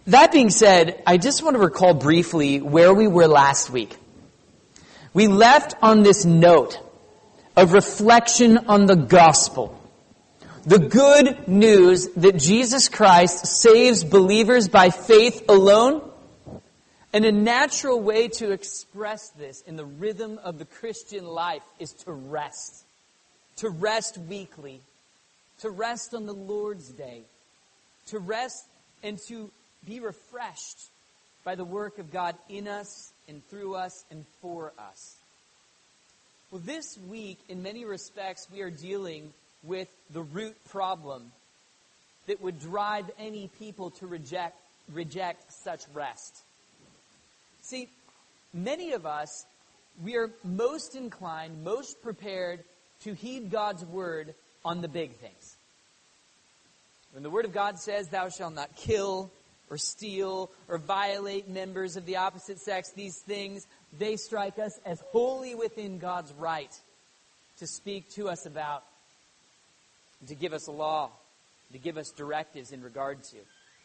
That being said, I just want to recall briefly where we were last week. We left on this note of reflection on the gospel. The good news that Jesus Christ saves believers by faith alone. And a natural way to express this in the rhythm of the Christian life is to rest. To rest weekly. To rest on the Lord's Day. To rest and to be refreshed by the work of God in us and through us and for us. Well, this week, in many respects, we are dealing with the root problem that would drive any people to reject such rest. See, many of us, we are most inclined, most prepared to heed God's word on the big things. When the word of God says, "Thou shalt not kill," or steal, or violate members of the opposite sex, these things, they strike us as wholly within God's right to speak to us about, to give us a law, to give us directives in regard to.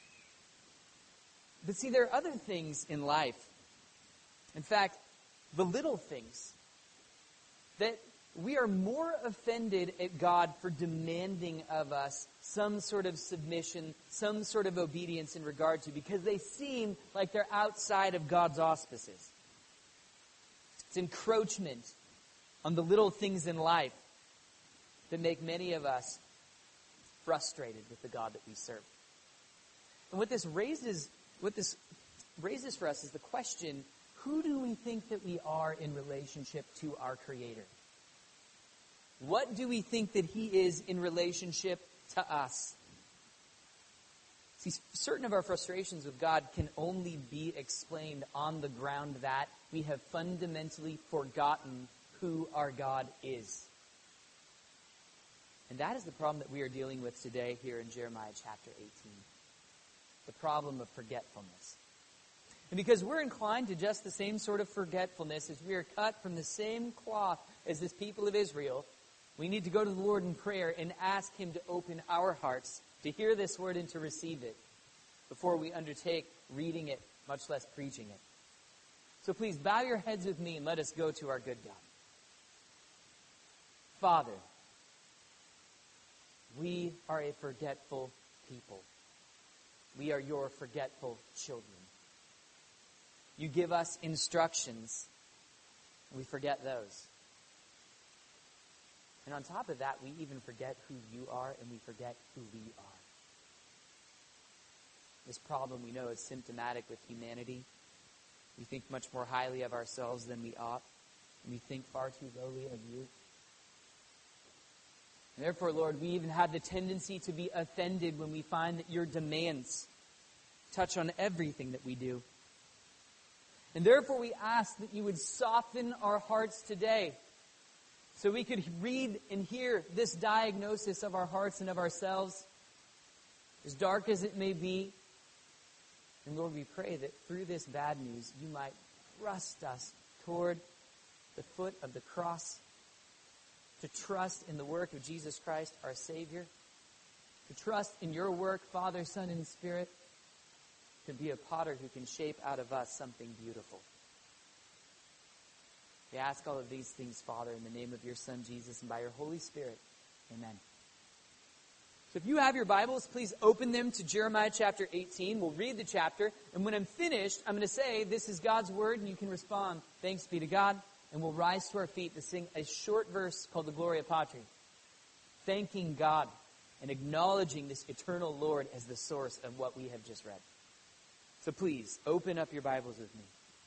But see, there are other things in life, in fact, the little things, that we are more offended at God for demanding of us some sort of submission, some sort of obedience in regard to, because they seem like they're outside of God's auspices. It's encroachment on the little things in life that make many of us frustrated with the God that we serve. And what this raises for us is the question, who do we think that we are in relationship to our Creator? What do we think that He is in relationship to us? See, certain of our frustrations with God can only be explained on the ground that we have fundamentally forgotten who our God is. And that is the problem that we are dealing with today here in Jeremiah chapter 18. The problem of forgetfulness. And because we're inclined to just the same sort of forgetfulness, as we are cut from the same cloth as this people of Israel, we need to go to the Lord in prayer and ask Him to open our hearts to hear this word and to receive it before we undertake reading it, much less preaching it. So please bow your heads with me and let us go to our good God. Father, we are a forgetful people. We are your forgetful children. You give us instructions, and we forget those. And on top of that, we even forget who you are, and we forget who we are. This problem, we know, is symptomatic with humanity. We think much more highly of ourselves than we ought, and we think far too lowly of you. And therefore, Lord, we even have the tendency to be offended when we find that your demands touch on everything that we do. And therefore, we ask that you would soften our hearts today so we could read and hear this diagnosis of our hearts and of ourselves, as dark as it may be. And Lord, we pray that through this bad news, you might thrust us toward the foot of the cross, to trust in the work of Jesus Christ, our Savior, to trust in your work, Father, Son, and Spirit, to be a potter who can shape out of us something beautiful. We ask all of these things, Father, in the name of your Son, Jesus, and by your Holy Spirit. Amen. So if you have your Bibles, please open them to Jeremiah chapter 18. We'll read the chapter, and when I'm finished, I'm going to say, this is God's word, and you can respond, thanks be to God, and we'll rise to our feet to sing a short verse called the Gloria Patri, thanking God and acknowledging this eternal Lord as the source of what we have just read. So please, open up your Bibles with me.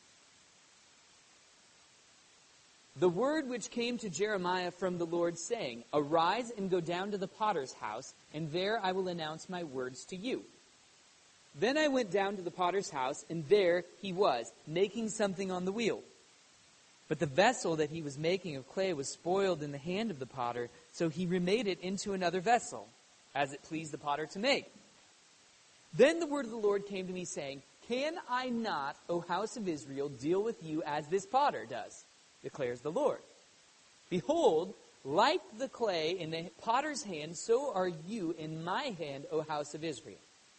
The word which came to Jeremiah from the Lord, saying, Arise and go down to the potter's house, and there I will announce my words to you. Then I went down to the potter's house, and there he was, making something on the wheel. But the vessel that he was making of clay was spoiled in the hand of the potter, so he remade it into another vessel, as it pleased the potter to make. Then the word of the Lord came to me, saying, Can I not, O house of Israel, deal with you as this potter does? Declares the Lord. Behold, like the clay in the potter's hand, so are you in my hand, O house of Israel.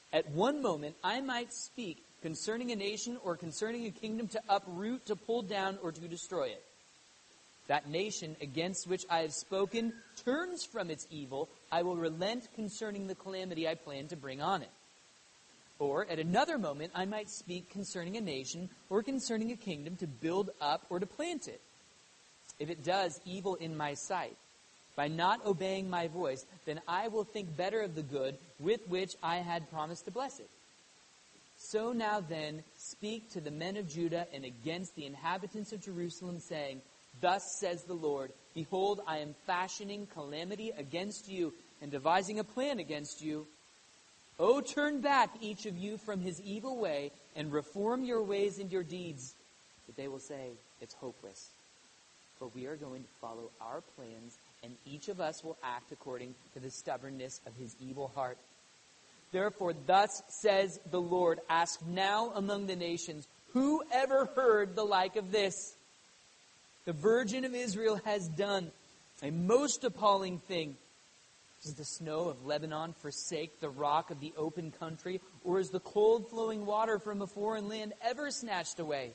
At one moment I might speak concerning a nation or concerning a kingdom to uproot, to pull down, or to destroy it. That nation against which I have spoken turns from its evil. I will relent concerning the calamity I plan to bring on it. Or at another moment I might speak concerning a nation or concerning a kingdom to build up or to plant it. If it does evil in my sight, by not obeying my voice, then I will think better of the good with which I had promised to bless it. So now then, speak to the men of Judah and against the inhabitants of Jerusalem, saying, Thus says the Lord, Behold, I am fashioning calamity against you and devising a plan against you. Oh, turn back, each of you, from his evil way and reform your ways and your deeds. But they will say, It's hopeless. For we are going to follow our plans, and each of us will act according to the stubbornness of his evil heart. Therefore, thus says the Lord, Ask now among the nations, who ever heard the like of this? The Virgin of Israel has done a most appalling thing. Does the snow of Lebanon forsake the rock of the open country, or is the cold flowing water from a foreign land ever snatched away?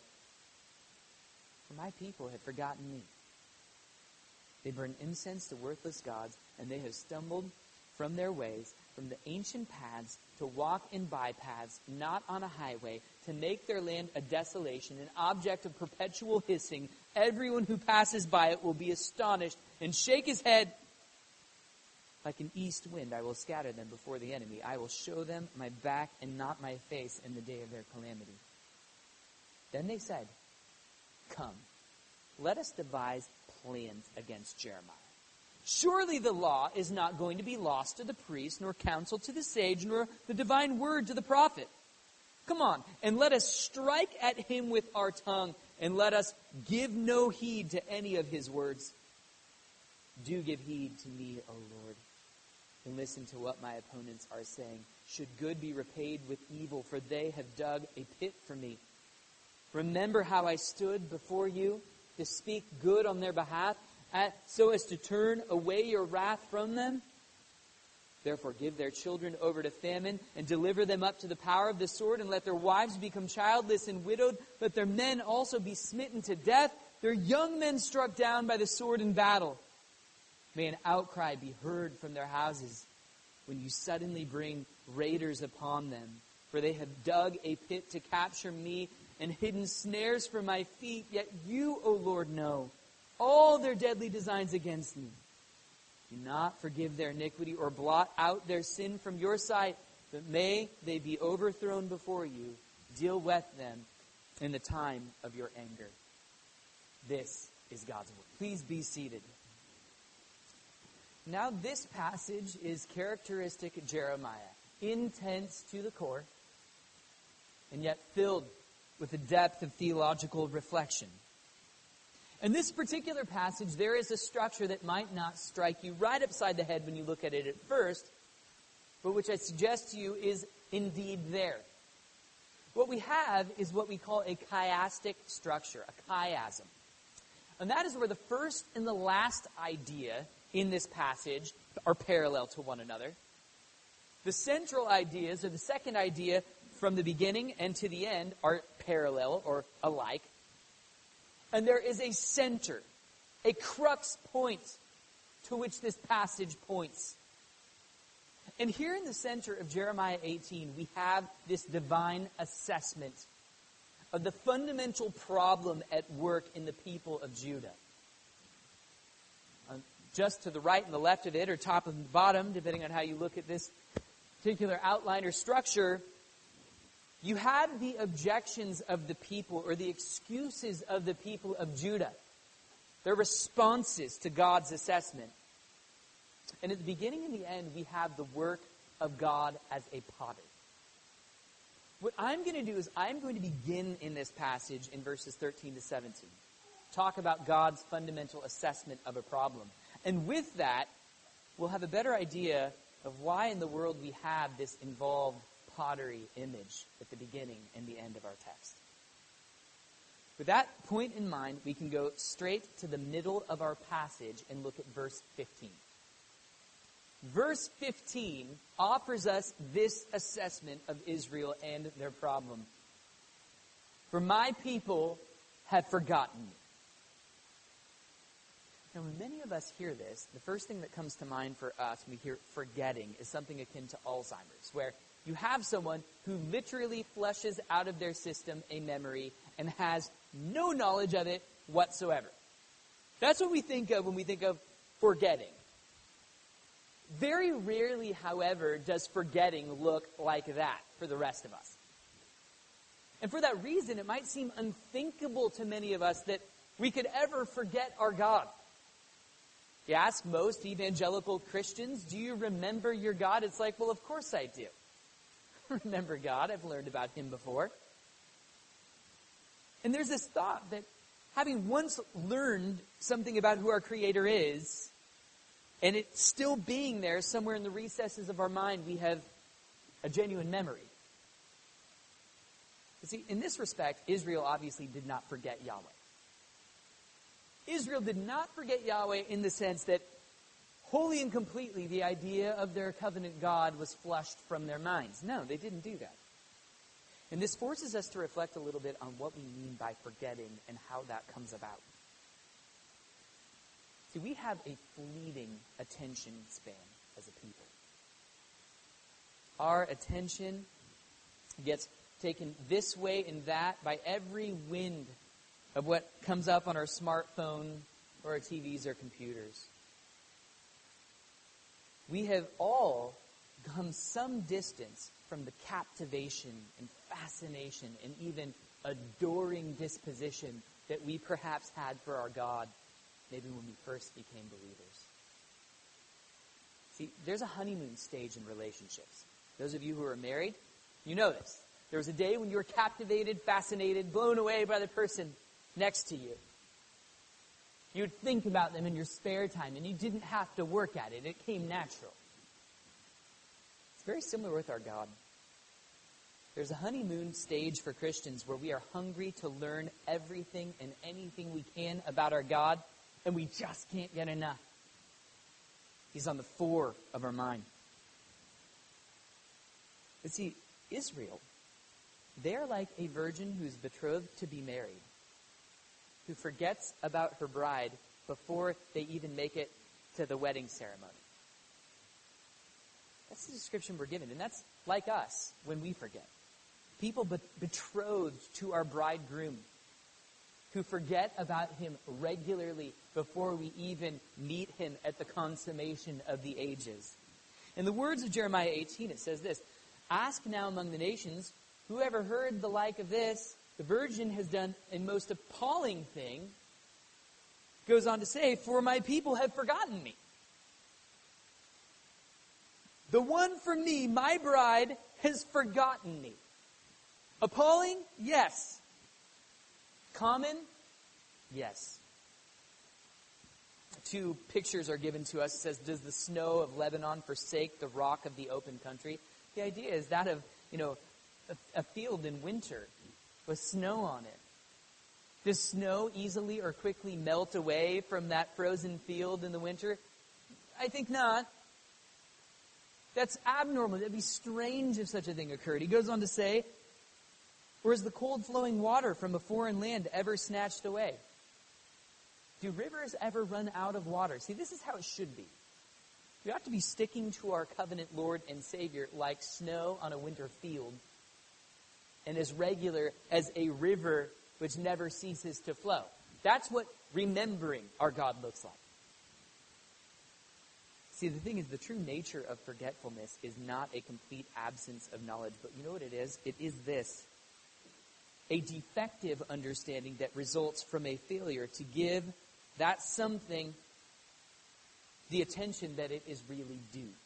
For my people have forgotten me. They burn incense to worthless gods, and they have stumbled from their ways, from the ancient paths, to walk in bypaths, not on a highway, to make their land a desolation, an object of perpetual hissing. Everyone who passes by it will be astonished and shake his head. Like an east wind, I will scatter them before the enemy. I will show them my back and not my face in the day of their calamity. Then they said, Come, let us devise plans against Jeremiah. Surely the law is not going to be lost to the priest, nor counsel to the sage, nor the divine word to the prophet. Come on, and let us strike at him with our tongue, and let us give no heed to any of his words. Do give heed to me, O Lord, and listen to what my opponents are saying. Should good be repaid with evil, for they have dug a pit for me. Remember how I stood before you to speak good on their behalf, so as to turn away your wrath from them? Therefore give their children over to famine, and deliver them up to the power of the sword, and let their wives become childless and widowed. Let their men also be smitten to death, their young men struck down by the sword in battle. May an outcry be heard from their houses when you suddenly bring raiders upon them. For they have dug a pit to capture me and hidden snares for my feet. Yet you, O Lord, know all their deadly designs against me. Do not forgive their iniquity or blot out their sin from your sight, but may they be overthrown before you. Deal with them in the time of your anger. This is God's word. Please be seated. Now this passage is characteristic of Jeremiah, intense to the core, and yet filled with a depth of theological reflection. In this particular passage, there is a structure that might not strike you right upside the head when you look at it at first, but which I suggest to you is indeed there. What we have is what we call a chiastic structure, a chiasm. And that is where the first and the last idea in this passage are parallel to one another. The central ideas, or the second idea from the beginning and to the end, are parallel or alike. And there is a center, a crux point to which this passage points. And here in the center of Jeremiah 18, we have this divine assessment of the fundamental problem at work in the people of Judah. Just to the right and the left of it, or top and bottom, depending on how you look at this particular outline or structure, you have the objections of the people, or the excuses of the people of Judah. Their responses to God's assessment. And at the beginning and the end, we have the work of God as a potter. What I'm going to do is I'm going to begin in this passage in verses 13 to 17. Talk about God's fundamental assessment of a problem. And with that, we'll have a better idea of why in the world we have this involved pottery image at the beginning and the end of our text. With that point in mind, we can go straight to the middle of our passage and look at verse 15. verse 15 offers us this assessment of Israel and their problem. For my people have forgotten me. Now, when many of us hear this, the first thing that comes to mind for us when we hear forgetting is something akin to Alzheimer's, where you have someone who literally flushes out of their system a memory and has no knowledge of it whatsoever. That's what we think of when we think of forgetting. Very rarely, however, does forgetting look like that for the rest of us. And for that reason, it might seem unthinkable to many of us that we could ever forget our God. You ask most evangelical Christians, do you remember your God? It's like, well, of course I do. Remember God, I've learned about Him before. And there's this thought that having once learned something about who our Creator is, and it still being there somewhere in the recesses of our mind, we have a genuine memory. You see, in this respect, Israel obviously did not forget Yahweh. Israel did not forget Yahweh in the sense that wholly and completely the idea of their covenant God was flushed from their minds. No, they didn't do that. And this forces us to reflect a little bit on what we mean by forgetting and how that comes about. See, we have a fleeting attention span as a people. Our attention gets taken this way and that by every wind of what comes up on our smartphone or our TVs or computers. We have all come some distance from the captivation and fascination and even adoring disposition that we perhaps had for our God maybe when we first became believers. See, there's a honeymoon stage in relationships. Those of you who are married, you know this. There was a day when you were captivated, fascinated, blown away by the person next to you. You would think about them in your spare time, and you didn't have to work at it. It came natural. It's very similar with our God. There's a honeymoon stage for Christians where we are hungry to learn everything and anything we can about our God, and we just can't get enough. He's on the fore of our mind. But see, Israel, they're like a virgin who's betrothed to be married, who forgets about her bride before they even make it to the wedding ceremony. That's the description we're given, and that's like us when we forget. People betrothed to our bridegroom who forget about him regularly before we even meet him at the consummation of the ages. In the words of Jeremiah 18, it says this, "Ask now among the nations, who ever heard the like of this? The virgin has done a most appalling thing." Goes on to say, "For my people have forgotten me. The one for me, my bride, has forgotten me." Appalling? Yes. Common? Yes. Two pictures are given to us. It says, "Does the snow of Lebanon forsake the rock of the open country?" The idea is that of, a field in winter with snow on it. Does snow easily or quickly melt away from that frozen field in the winter? I think not. That's abnormal. That'd be strange if such a thing occurred. He goes on to say, "Or is the cold flowing water from a foreign land ever snatched away?" Do rivers ever run out of water? See, this is how it should be. We ought to be sticking to our covenant Lord and Savior like snow on a winter field, and as regular as a river which never ceases to flow. That's what remembering our God looks like. See, the thing is, the true nature of forgetfulness is not a complete absence of knowledge, but you know what it is? It is this: a defective understanding that results from a failure to give that something the attention that it is really due.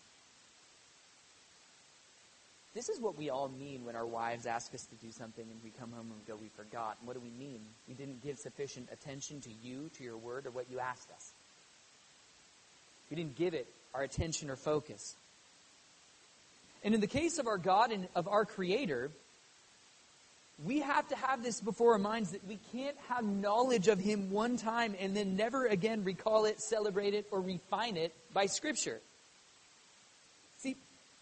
This is what we all mean when our wives ask us to do something and we come home and we go, "We forgot." And what do we mean? We didn't give sufficient attention to you, to your word, or what you asked us. We didn't give it our attention or focus. And in the case of our God and of our Creator, we have to have this before our minds, that we can't have knowledge of Him one time and then never again recall it, celebrate it, or refine it by Scripture.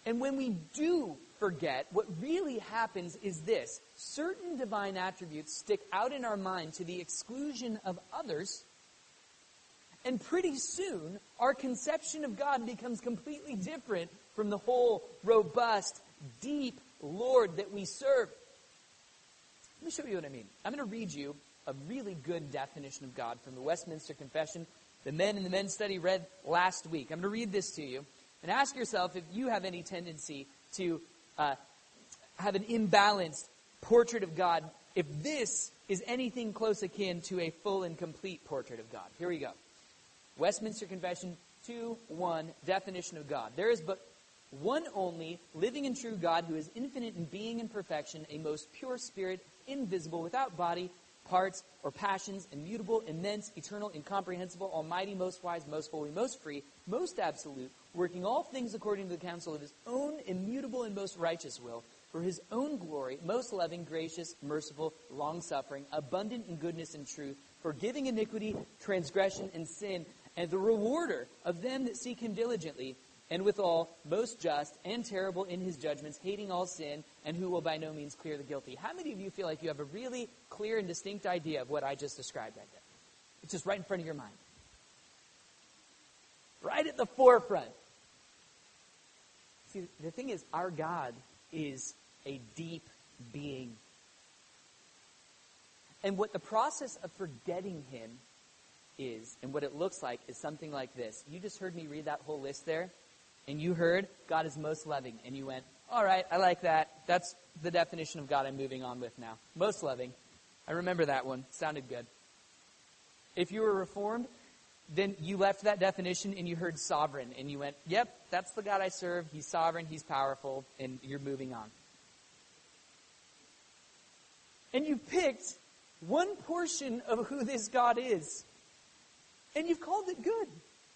And when we do forget, what really happens is this. Certain divine attributes stick out in our mind to the exclusion of others, and pretty soon, our conception of God becomes completely different from the whole, robust, deep Lord that we serve. Let me show you what I mean. I'm going to read you a really good definition of God from the Westminster Confession the men in the men's study read last week. I'm going to read this to you and ask yourself if you have any tendency to have an imbalanced portrait of God, if this is anything close akin to a full and complete portrait of God. Here we go. Westminster Confession 2:1, definition of God. There is but one only, living and true God, who is infinite in being and perfection, a most pure spirit, invisible, without body, parts, or passions, immutable, immense, eternal, incomprehensible, almighty, most wise, most holy, most free, most absolute, working all things according to the counsel of his own immutable and most righteous will, for his own glory, most loving, gracious, merciful, long-suffering, abundant in goodness and truth, forgiving iniquity, transgression, and sin, and the rewarder of them that seek him diligently, and withal most just and terrible in his judgments, hating all sin, and who will by no means clear the guilty. How many of you feel like you have a really clear and distinct idea of what I just described right there? It's just right in front of your mind. Right at the forefront. See, the thing is, our God is a deep being. And what the process of forgetting him is, and what it looks like, is something like this. You just heard me read that whole list there, and you heard God is most loving, and you went, all right, I like that. That's the definition of God I'm moving on with now. Most loving. I remember that one. Sounded good. If you were Reformed, then you left that definition and you heard sovereign, and you went, yep, that's the God I serve. He's sovereign, he's powerful, and you're moving on. And you picked one portion of who this God is, and you've called it good.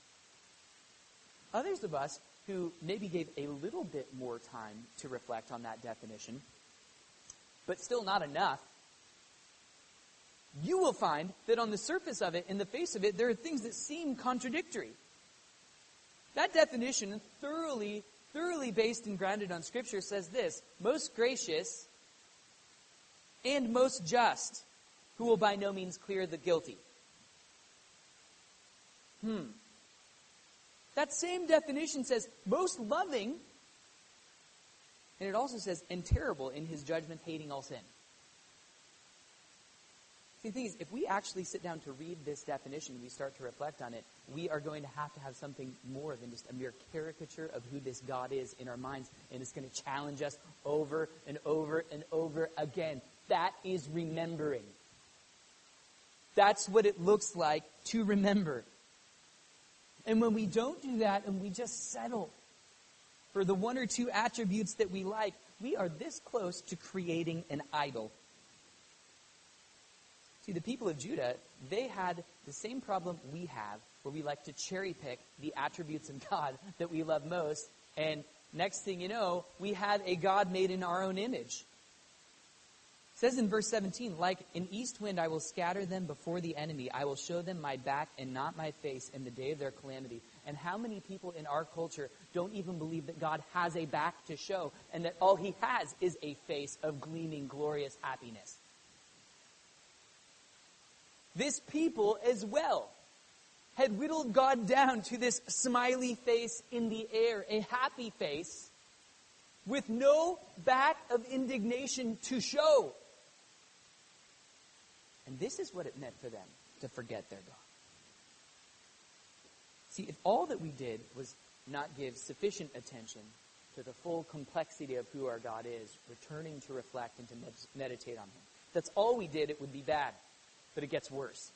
Others of us who maybe gave a little bit more time to reflect on that definition, but still not enough, you will find that on the surface of it, in the face of it, there are things that seem contradictory. That definition, thoroughly based and grounded on Scripture, says this: most gracious and most just, who will by no means clear the guilty. That same definition says most loving, and it also says, and terrible in his judgment, hating all sin. See, the thing is, if we actually sit down to read this definition and we start to reflect on it, we are going to have something more than just a mere caricature of who this God is in our minds, and it's going to challenge us over and over and over again. That is remembering. That's what it looks like to remember. And when we don't do that and we just settle for the one or two attributes that we like, we are this close to creating an idol. See, the people of Judah, they had the same problem we have, where we like to cherry pick the attributes of God that we love most, and next thing you know, we had a God made in our own image. It says in verse 17, like an east wind I will scatter them before the enemy. I will show them my back and not my face in the day of their calamity. And how many people in our culture don't even believe that God has a back to show, and that all he has is a face of gleaming, glorious happiness? This people as well had whittled God down to this smiley face in the air, a happy face with no back of indignation to show. And this is what it meant for them to forget their God. See, if all that we did was not give sufficient attention to the full complexity of who our God is, returning to reflect and to meditate on him, that's all we did, it would be bad. But it gets worse.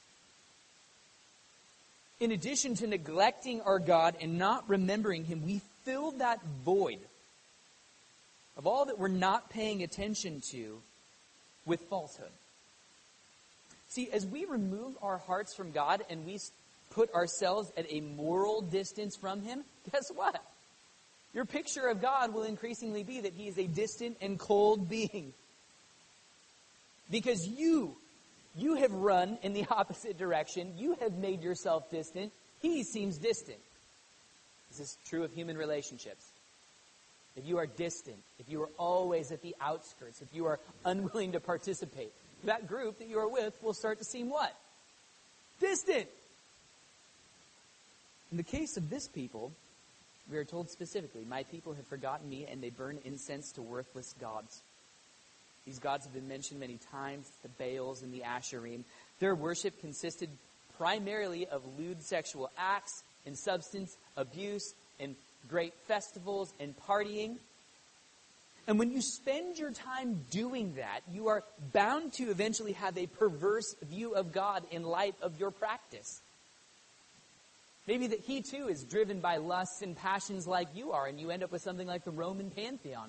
In addition to neglecting our God and not remembering him, we fill that void of all that we're not paying attention to with falsehood. See, as we remove our hearts from God and we put ourselves at a moral distance from him, guess what? Your picture of God will increasingly be that he is a distant and cold being. Because you have run in the opposite direction. You have made yourself distant. He seems distant. This is true of human relationships. if you are distant, if you are always at the outskirts, if you are unwilling to participate, that group that you are with will start to seem what? Distant. In the case of this people, we are told specifically, my people have forgotten me and they burn incense to worthless gods. These gods have been mentioned many times, the Baals and the Asherim. Their worship consisted primarily of lewd sexual acts and substance abuse and great festivals and partying. And when you spend your time doing that, you are bound to eventually have a perverse view of God in light of your practice. Maybe that he too is driven by lusts and passions like you are, and you end up with something like the Roman pantheon.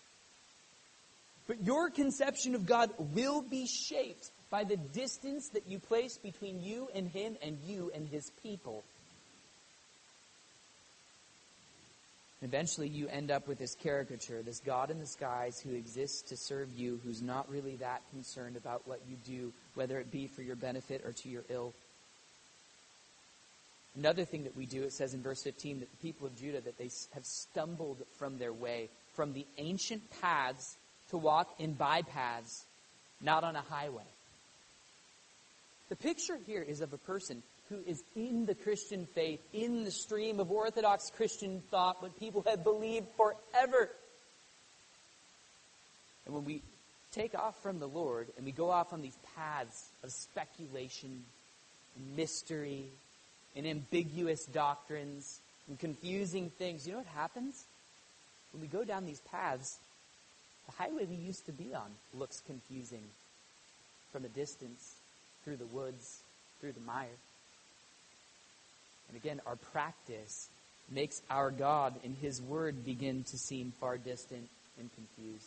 But your conception of God will be shaped by the distance that you place between you and him and you and his people. Eventually you end up with this caricature, this God in the skies who exists to serve you, who's not really that concerned about what you do, whether it be for your benefit or to your ill. Another thing that we do, it says in verse 15, that the people of Judah, that they have stumbled from their way, from the ancient paths to walk in bypaths, not on a highway. The picture here is of a person who is in the Christian faith, in the stream of Orthodox Christian thought, what people have believed forever. And when we take off from the Lord and we go off on these paths of speculation, and mystery, and ambiguous doctrines, and confusing things, you know what happens? When we go down these paths, the highway we used to be on looks confusing from a distance, through the woods, through the mire. And again, our practice makes our God and his word begin to seem far distant and confused.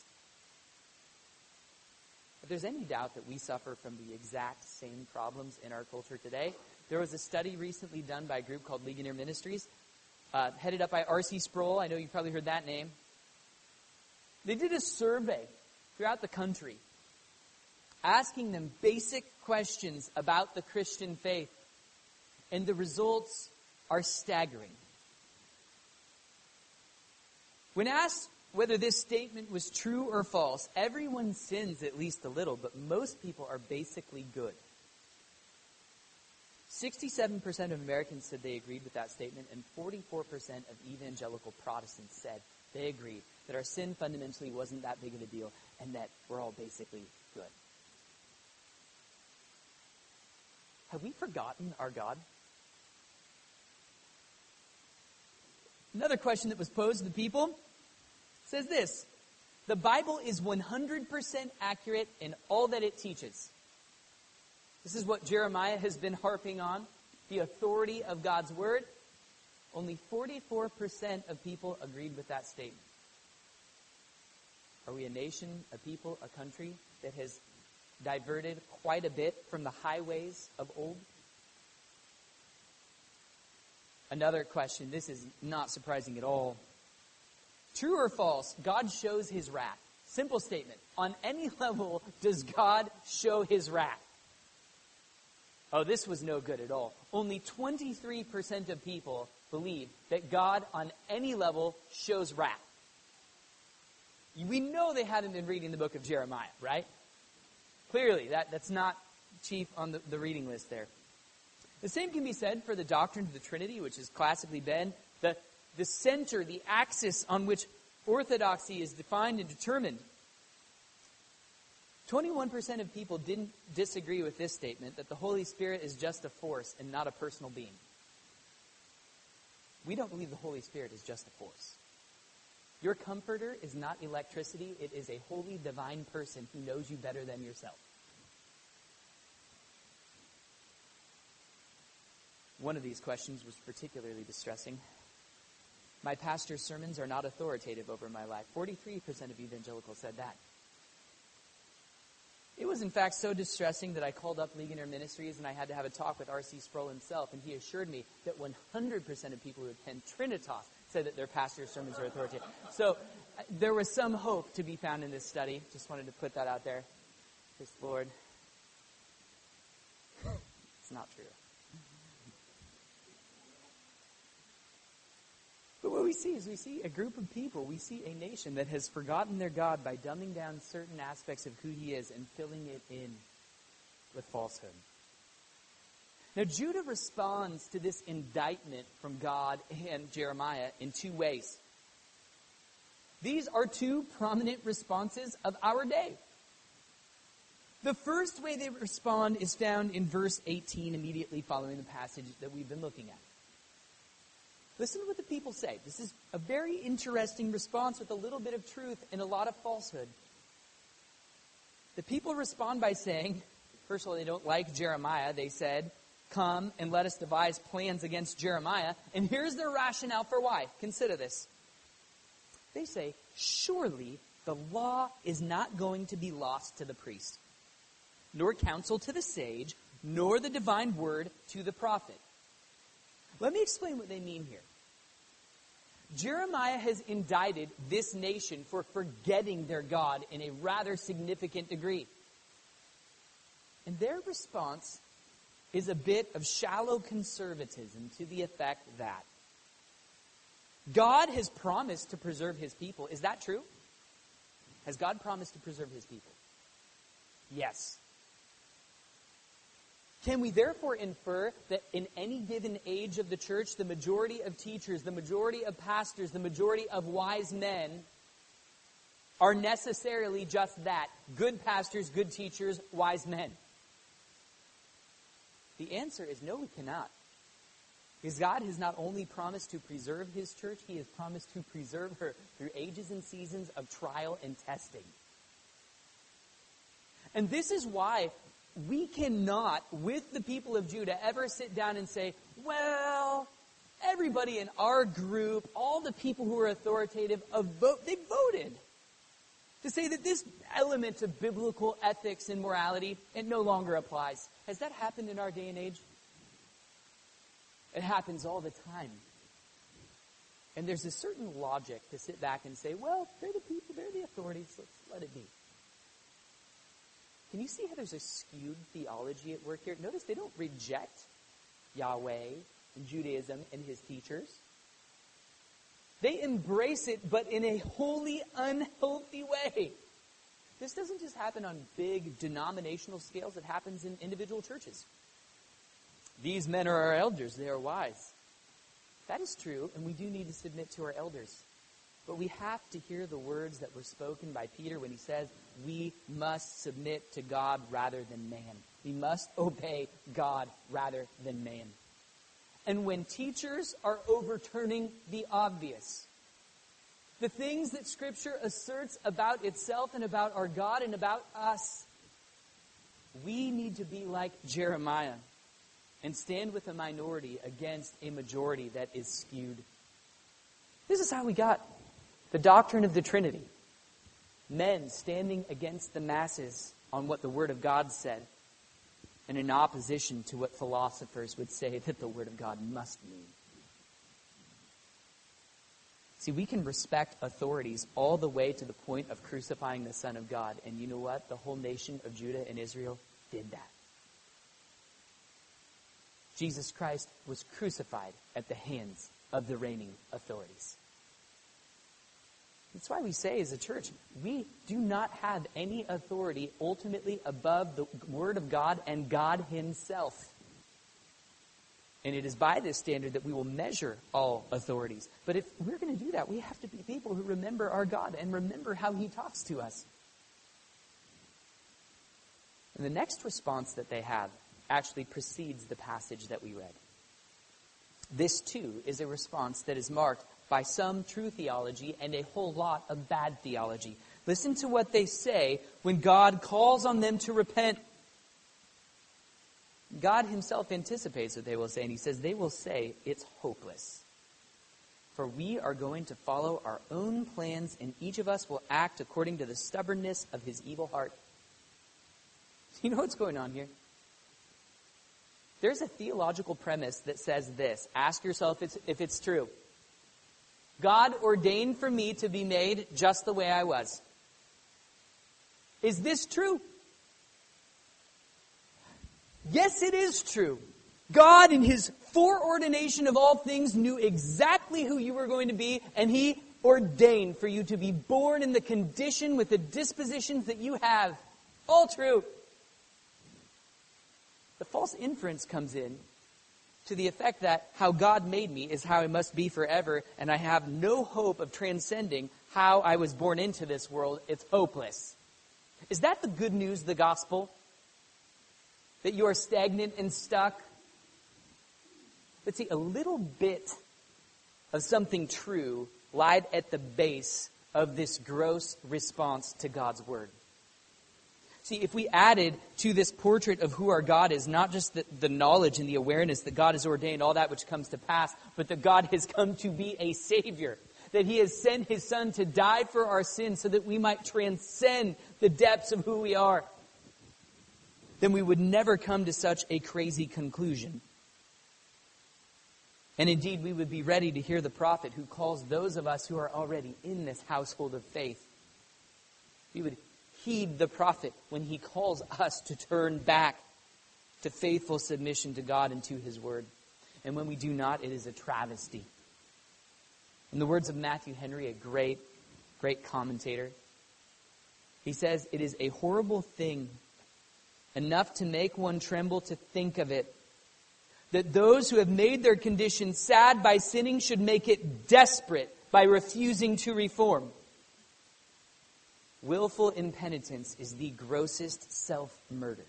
If there's any doubt that we suffer from the exact same problems in our culture today, there was a study recently done by a group called Legionnaire Ministries, headed up by R.C. Sproul. I know you've probably heard that name. They did a survey throughout the country, asking them basic questions about the Christian faith. And the results are staggering. When asked whether this statement was true or false, everyone sins at least a little, but most people are basically good. 67% of Americans said they agreed with that statement, and 44% of evangelical Protestants said they agreed that our sin fundamentally wasn't that big of a deal, and that we're all basically good. Have we forgotten our God? Another question that was posed to the people says this: the Bible is 100% accurate in all that it teaches. This is what Jeremiah has been harping on, the authority of God's word. Only 44% of people agreed with that statement. Are we a nation, a people, a country that has diverted quite a bit from the highways of old? Another question, this is not surprising at all. True or false, God shows his wrath. Simple statement. On any level, does God show his wrath? Oh, this was no good at all. Only 23% of people believe that God on any level shows wrath. We know they haven't been reading the book of Jeremiah, right? Clearly, that's not chief on the reading list there. The same can be said for the doctrine of the Trinity, which has classically been the center, the axis on which orthodoxy is defined and determined. 21% of people didn't disagree with this statement, that the Holy Spirit is just a force and not a personal being. We don't believe the Holy Spirit is just a force. Your comforter is not electricity. It is a holy, divine person who knows you better than yourself. One of these questions was particularly distressing. My pastor's sermons are not authoritative over my life. 43% of evangelicals said that. It was in fact so distressing that I called up Legionnaire Ministries and I had to have a talk with R.C. Sproul himself, and he assured me that 100% of people who attend Trinitas said that their pastor's sermons are authoritative. So there was some hope to be found in this study. Just wanted to put that out there. Praise the Lord. It's not true. But what we see is we see a group of people, we see a nation that has forgotten their God by dumbing down certain aspects of who he is and filling it in with falsehood. Now, Judah responds to this indictment from God and Jeremiah in two ways. These are two prominent responses of our day. The first way they respond is found in verse 18, immediately following the passage that we've been looking at. Listen to what the people say. This is a very interesting response with a little bit of truth and a lot of falsehood. The people respond by saying, first of all, they don't like Jeremiah. They said, "Come and let us devise plans against Jeremiah." And here's their rationale for why. Consider this. They say, "Surely the law is not going to be lost to the priest, nor counsel to the sage, nor the divine word to the prophet." Let me explain what they mean here. Jeremiah has indicted this nation for forgetting their God in a rather significant degree. And their response is a bit of shallow conservatism to the effect that God has promised to preserve his people. Is that true? Has God promised to preserve his people? Yes. Can we therefore infer that in any given age of the church, the majority of teachers, the majority of pastors, the majority of wise men are necessarily just that? Good pastors, good teachers, wise men. The answer is no, we cannot. Because God has not only promised to preserve his church, he has promised to preserve her through ages and seasons of trial and testing. And this is why we cannot, with the people of Judah, ever sit down and say, well, everybody in our group, all the people who are authoritative, they voted to say that this element of biblical ethics and morality, it no longer applies. Has that happened in our day and age? It happens all the time. And there's a certain logic to sit back and say, well, they're the people, they're the authorities, let's let it be. Can you see how there's a skewed theology at work here? Notice they don't reject Yahweh and Judaism and his teachers. They embrace it, but in a wholly unhealthy way. This doesn't just happen on big denominational scales. It happens in individual churches. These men are our elders. They are wise. That is true, and we do need to submit to our elders. But we have to hear the words that were spoken by Peter when he says, we must submit to God rather than man. We must obey God rather than man. And when teachers are overturning the obvious, the things that Scripture asserts about itself and about our God and about us, we need to be like Jeremiah and stand with a minority against a majority that is skewed. This is how we got the doctrine of the Trinity. Men standing against the masses on what the Word of God said, and in opposition to what philosophers would say that the Word of God must mean. See, we can respect authorities all the way to the point of crucifying the Son of God. And you know what? The whole nation of Judah and Israel did that. Jesus Christ was crucified at the hands of the reigning authorities. That's why we say as a church, we do not have any authority ultimately above the Word of God and God himself. And it is by this standard that we will measure all authorities. But if we're going to do that, we have to be people who remember our God and remember how he talks to us. And the next response that they have actually precedes the passage that we read. This, too, is a response that is marked by some true theology and a whole lot of bad theology. Listen to what they say when God calls on them to repent. God himself anticipates what they will say, and he says they will say it's hopeless. For we are going to follow our own plans, and each of us will act according to the stubbornness of his evil heart. You know what's going on here? There's a theological premise that says this. Ask yourself if it's true. God ordained for me to be made just the way I was. Is this true? Yes, it is true. God, in his foreordination of all things, knew exactly who you were going to be, and he ordained for you to be born in the condition with the dispositions that you have. All true. The false inference comes in to the effect that how God made me is how I must be forever, and I have no hope of transcending how I was born into this world. It's hopeless. Is that the good news of the gospel? That you are stagnant and stuck? But see, a little bit of something true lied at the base of this gross response to God's word. See, if we added to this portrait of who our God is, not just the knowledge and the awareness that God has ordained all that which comes to pass, but that God has come to be a Savior, that he has sent his Son to die for our sins so that we might transcend the depths of who we are, then we would never come to such a crazy conclusion. And indeed, we would be ready to hear the prophet who calls those of us who are already in this household of faith. We would heed the prophet when he calls us to turn back to faithful submission to God and to his word. And when we do not, it is a travesty. In the words of Matthew Henry, a great commentator, he says, "It is a horrible thing, enough to make one tremble to think of it, that those who have made their condition sad by sinning should make it desperate by refusing to reform. Willful impenitence is the grossest self-murder."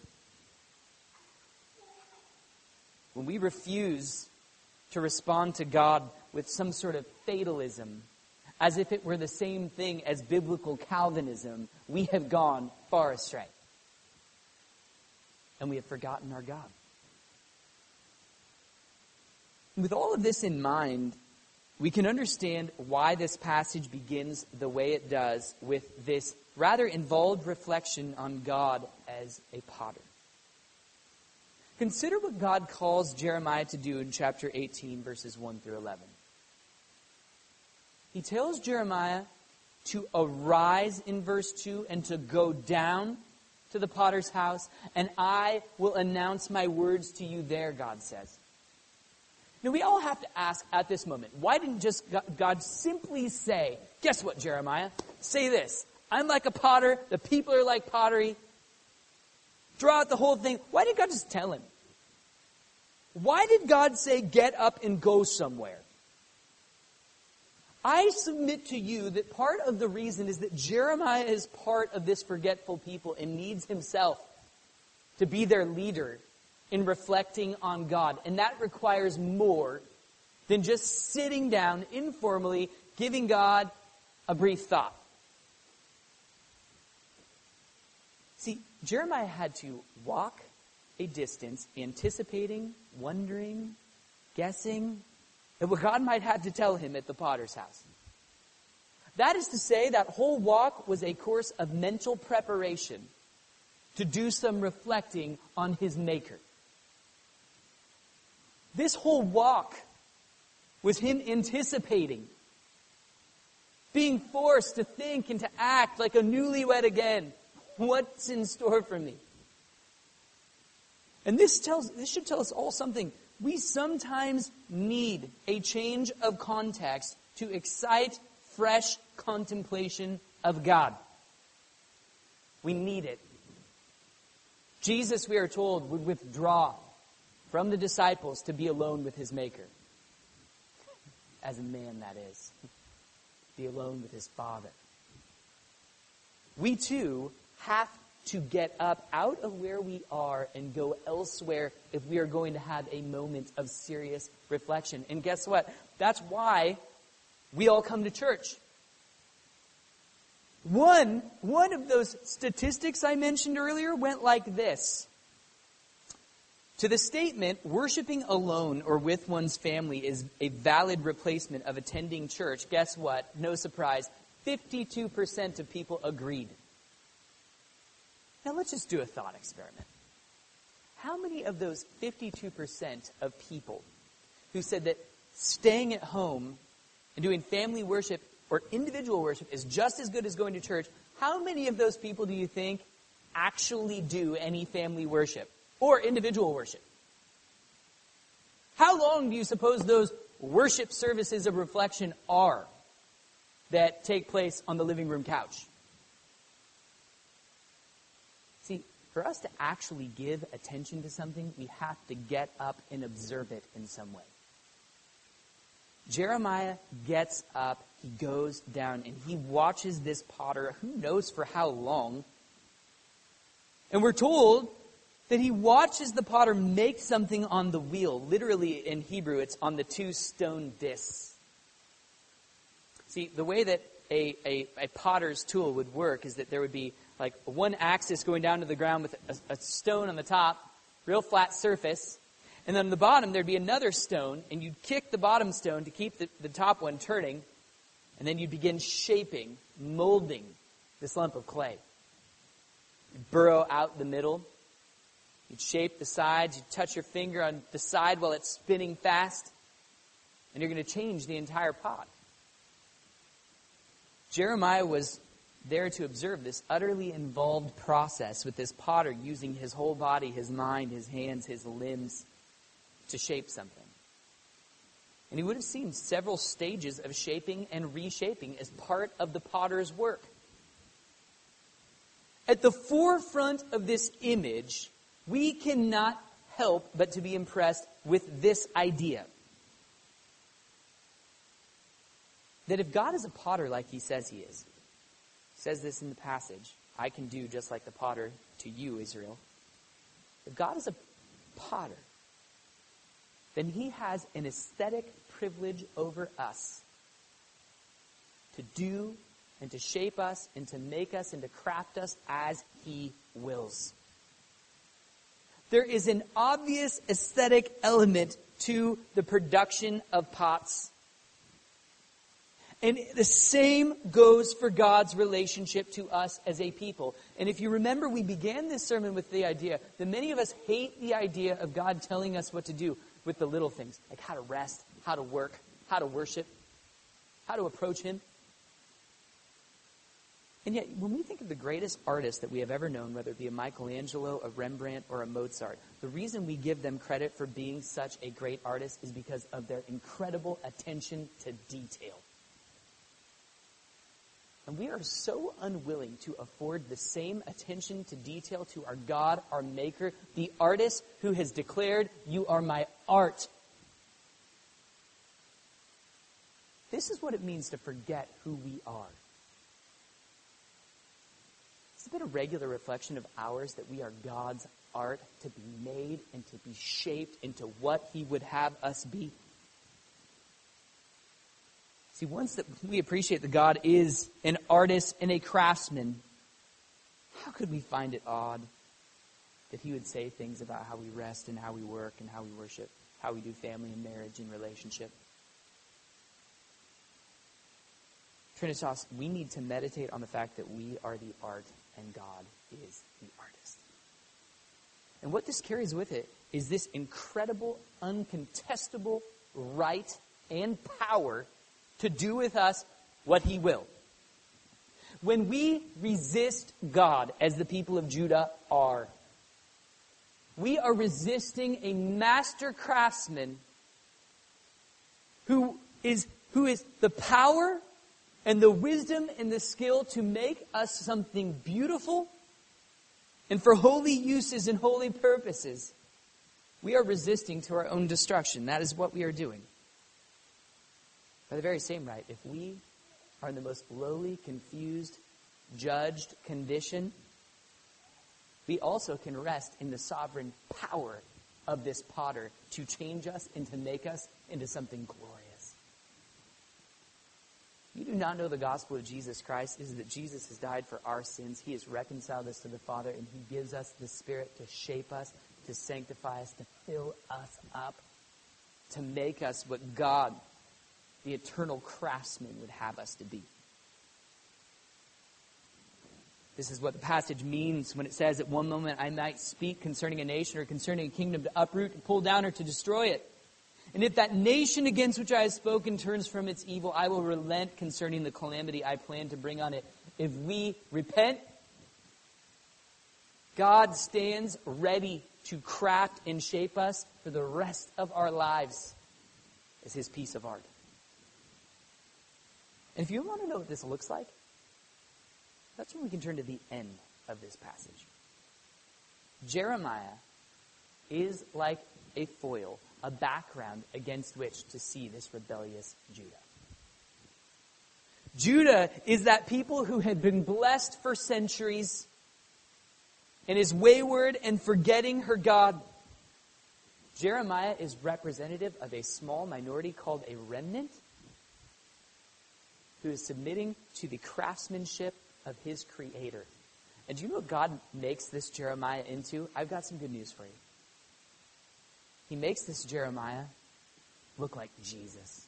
When we refuse to respond to God with some sort of fatalism, as if it were the same thing as biblical Calvinism, we have gone far astray. And we have forgotten our God. With all of this in mind, we can understand why this passage begins the way it does with this rather involved reflection on God as a potter. Consider what God calls Jeremiah to do in chapter 18, verses 1 through 11. He tells Jeremiah to arise in verse 2 and to go down to the potter's house, and I will announce my words to you there, God says. Now, we all have to ask at this moment, why didn't just God simply say, guess what, Jeremiah? Say this. I'm like a potter. The people are like pottery. Draw out the whole thing. Why did God just tell him? Why did God say, get up and go somewhere? I submit to you that part of the reason is that Jeremiah is part of this forgetful people and needs himself to be their leader in reflecting on God. And that requires more than just sitting down informally, giving God a brief thought. See, Jeremiah had to walk a distance, anticipating, wondering, guessing at what God might have to tell him at the potter's house. That is to say, that whole walk was a course of mental preparation to do some reflecting on his Maker. This whole walk was him anticipating, being forced to think and to act like a newlywed again. What's in store for me? And this should tell us all something. We sometimes need a change of context to excite fresh contemplation of God. We need it. Jesus, we are told, would withdraw from the disciples to be alone with his Maker. As a man, that is. Be alone with his Father. We too have to get up out of where we are and go elsewhere if we are going to have a moment of serious reflection. And guess what? That's why we all come to church. One of those statistics I mentioned earlier went like this. To the statement, worshiping alone or with one's family is a valid replacement of attending church, guess what? No surprise, 52% of people agreed. Now let's just do a thought experiment. How many of those 52% of people who said that staying at home and doing family worship or individual worship is just as good as going to church, how many of those people do you think actually do any family worship or individual worship? How long do you suppose those worship services of reflection are that take place on the living room couch? See, for us to actually give attention to something, we have to get up and observe it in some way. Jeremiah gets up, he goes down, and he watches this potter, who knows for how long. And we're told that he watches the potter make something on the wheel. Literally in Hebrew, it's on the two stone discs. See, the way that a potter's tool would work is that there would be like one axis going down to the ground with a stone on the top, real flat surface. And then on the bottom, there'd be another stone, and you'd kick the bottom stone to keep the top one turning. And then you'd begin shaping, molding this lump of clay. You'd burrow out the middle. You'd shape the sides. You'd touch your finger on the side while it's spinning fast. And you're going to change the entire pot. Jeremiah was there to observe this utterly involved process with this potter using his whole body, his mind, his hands, his limbs to shape something. And he would have seen several stages of shaping and reshaping as part of the potter's work. At the forefront of this image, we cannot help but to be impressed with this idea. That if God is a potter like he says he is, he says this in the passage, I can do just like the potter to you, Israel. If God is a potter, then he has an aesthetic privilege over us to do and to shape us and to make us and to craft us as he wills. There is an obvious aesthetic element to the production of pots. And the same goes for God's relationship to us as a people. And if you remember, we began this sermon with the idea that many of us hate the idea of God telling us what to do with the little things, like how to rest, how to work, how to worship, how to approach him. And yet, when we think of the greatest artists that we have ever known, whether it be a Michelangelo, a Rembrandt, or a Mozart, the reason we give them credit for being such a great artist is because of their incredible attention to detail. And we are so unwilling to afford the same attention to detail to our God, our Maker, the artist who has declared, "You are my art." This is what it means to forget who we are. It's been a regular reflection of ours that we are God's art, to be made and to be shaped into what he would have us be. See, once that we appreciate that God is an artist and a craftsman, how could we find it odd that he would say things about how we rest and how we work and how we worship, how we do family and marriage and relationship? Trinitas, we need to meditate on the fact that we are the art and God is the artist. And what this carries with it is this incredible, uncontestable right and power to do with us what he will. When we resist God, as the people of Judah are, we are resisting a master craftsman who is the power and the wisdom and the skill to make us something beautiful and for holy uses and holy purposes. We are resisting to our own destruction. That is what we are doing. By the very same right, if we are in the most lowly, confused, judged condition, we also can rest in the sovereign power of this potter to change us and to make us into something glorious. You do not know the gospel of Jesus Christ is that Jesus has died for our sins. He has reconciled us to the Father, and he gives us the Spirit to shape us, to sanctify us, to fill us up, to make us what God, the eternal craftsman, would have us to be. This is what the passage means when it says, at one moment I might speak concerning a nation or concerning a kingdom to uproot, to pull down, or to destroy it. And if that nation against which I have spoken turns from its evil, I will relent concerning the calamity I plan to bring on it. If we repent, God stands ready to craft and shape us for the rest of our lives as his piece of art. And if you want to know what this looks like, that's when we can turn to the end of this passage. Jeremiah is like a foil, a background against which to see this rebellious Judah. Judah is that people who had been blessed for centuries and is wayward and forgetting her God. Jeremiah is representative of a small minority called a remnant who is submitting to the craftsmanship of his Creator. And do you know what God makes this Jeremiah into? I've got some good news for you. He makes this Jeremiah look like Jesus.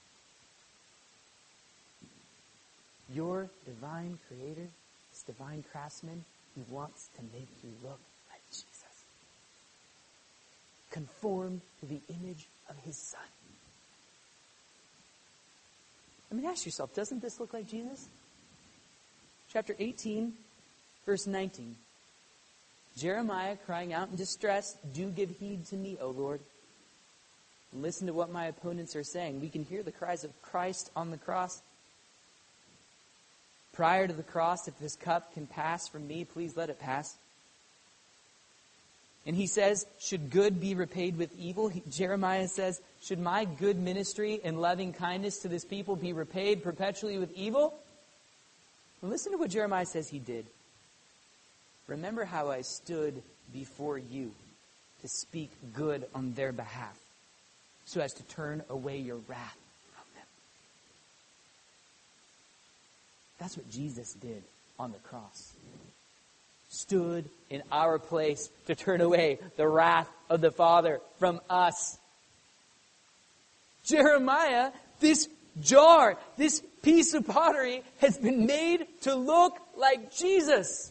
Your divine Creator, this divine craftsman, he wants to make you look like Jesus. Conform to the image of his Son. I mean, ask yourself, doesn't this look like Jesus? Chapter 18, verse 19. Jeremiah crying out in distress, "Do give heed to me, O Lord. And listen to what my opponents are saying." We can hear the cries of Christ on the cross. Prior to the cross, if this cup can pass from me, please let it pass. And he says, should good be repaid with evil? Jeremiah says, should my good ministry and loving kindness to this people be repaid perpetually with evil? And listen to what Jeremiah says he did. Remember how I stood before you to speak good on their behalf, so as to turn away your wrath from them. That's what Jesus did on the cross. Stood in our place to turn away the wrath of the Father from us. Jeremiah, this jar, this piece of pottery has been made to look like Jesus.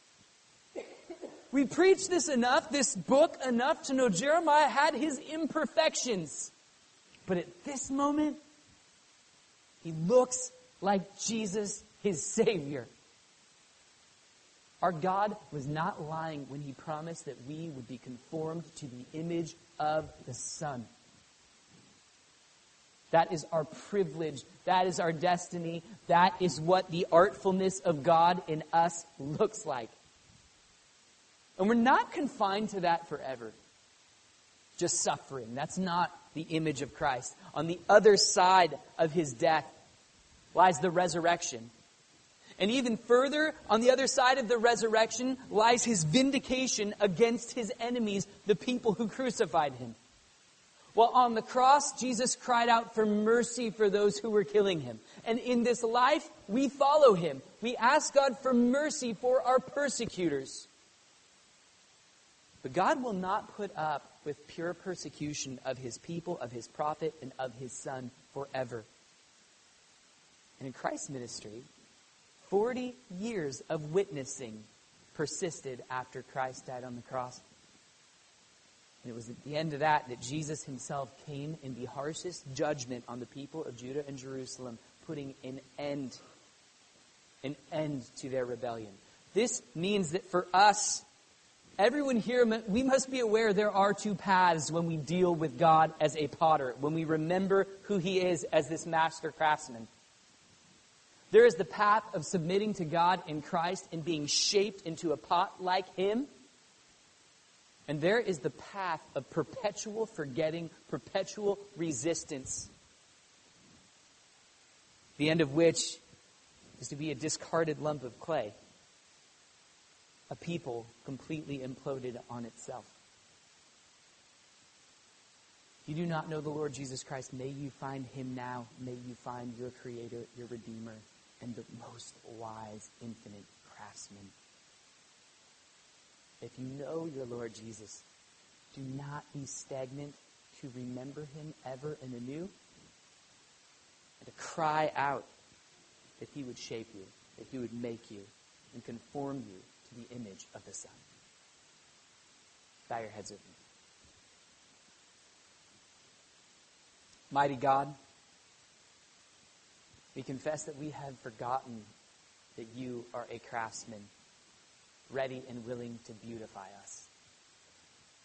We preach this enough, this book enough to know Jeremiah had his imperfections. But at this moment, he looks like Jesus, his Savior. Our God was not lying when he promised that we would be conformed to the image of the Son. That is our privilege. That is our destiny. That is what the artfulness of God in us looks like. And we're not confined to that forever. Just suffering. That's not the image of Christ. On the other side of his death lies the resurrection. And even further, on the other side of the resurrection lies his vindication against his enemies, the people who crucified him. Well, on the cross, Jesus cried out for mercy for those who were killing him. And in this life, we follow him. We ask God for mercy for our persecutors. But God will not put up with pure persecution of his people, of his prophet, and of his Son forever. And in Christ's ministry, 40 years of witnessing persisted after Christ died on the cross. And it was at the end of that Jesus himself came in the harshest judgment on the people of Judah and Jerusalem, putting an end to their rebellion. This means that for us, everyone here, we must be aware there are two paths when we deal with God as a potter, when we remember who he is as this master craftsman. There is the path of submitting to God in Christ and being shaped into a pot like him. And there is the path of perpetual forgetting, perpetual resistance. The end of which is to be a discarded lump of clay. A people completely imploded on itself. If you do not know the Lord Jesus Christ, may you find him now. May you find your Creator, your Redeemer, and the most wise, infinite craftsman. If you know your Lord Jesus, do not be stagnant to remember him ever and anew, and to cry out that he would shape you, that he would make you, and conform you to the image of the Son. Bow your heads with me. Mighty God, we confess that we have forgotten that you are a craftsman, ready and willing to beautify us.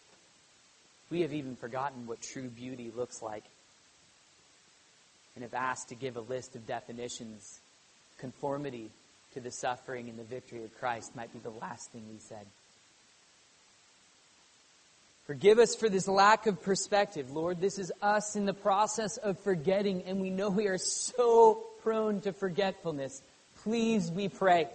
We have even forgotten what true beauty looks like. And if asked to give a list of definitions, conformity to the suffering and the victory of Christ might be the last thing we said. Forgive us for this lack of perspective. Lord, this is us in the process of forgetting, and we know we are so prone to forgetfulness. Please, we pray,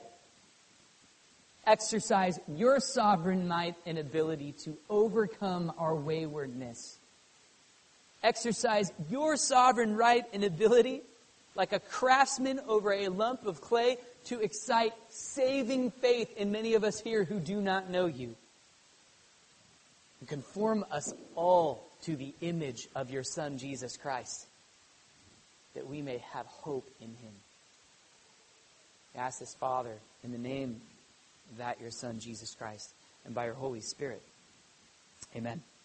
exercise your sovereign might and ability to overcome our waywardness. Exercise your sovereign right and ability, like a craftsman over a lump of clay, to excite saving faith in many of us here who do not know you. And conform us all to the image of your Son, Jesus Christ, that we may have hope in him. I ask this, Father, in the name of that your Son, Jesus Christ, and by your Holy Spirit. Amen.